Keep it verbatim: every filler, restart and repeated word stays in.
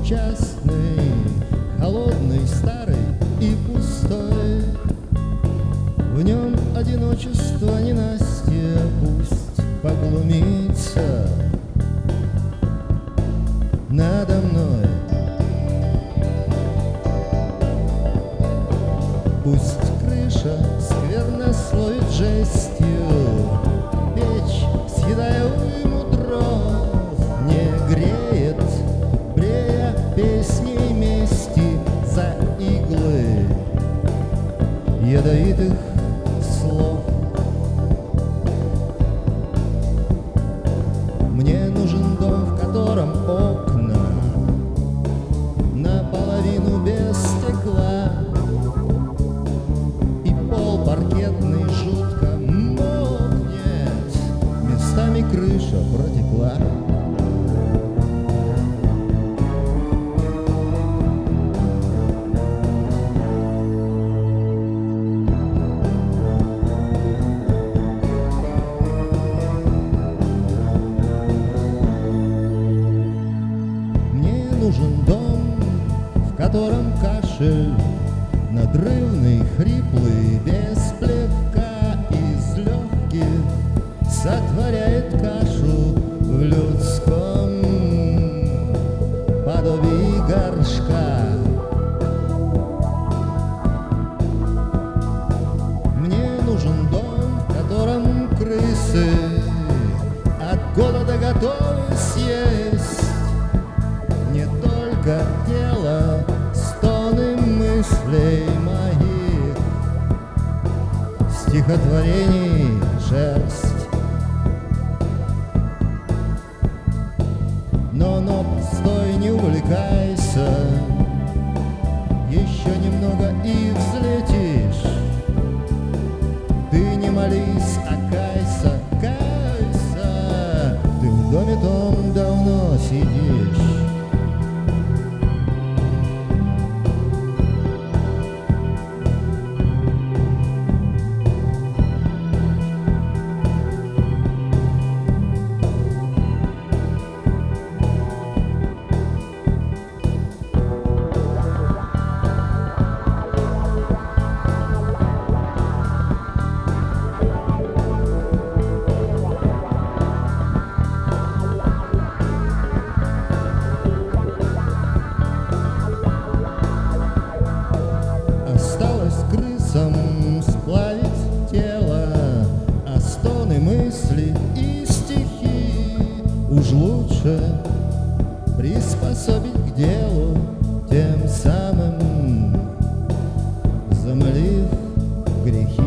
частный, холодный, старый и пустой. В нем одиночество ненастье пусть поглумится надо мной. Пусть крыша сквернословит жестью, печь, съедая уйму дров, не греет, брея песней мести за иглы ядовитых слов. Мне нужен дом, в котором окна наполовину без стекла, и пол паркетный жутко мокнет, местами крыша протекла. Нужен дом, в котором кашель надрывный, хриплый, без плевка из легких сотворяет кашу в людском подобии горшка. Мне нужен дом, в котором крысы от голода готовы съесть не только тело, стоны мыслей моих, стихотворений шерсть. Но, но, постой, не увлекайся, еще немного и взлетишь. Ты не молись, а кайся, кайся, ты в доме том давно сидишь. Сплавить тело, а стоны мысли и стихи уж лучше приспособить к делу, тем самым замолив грехи.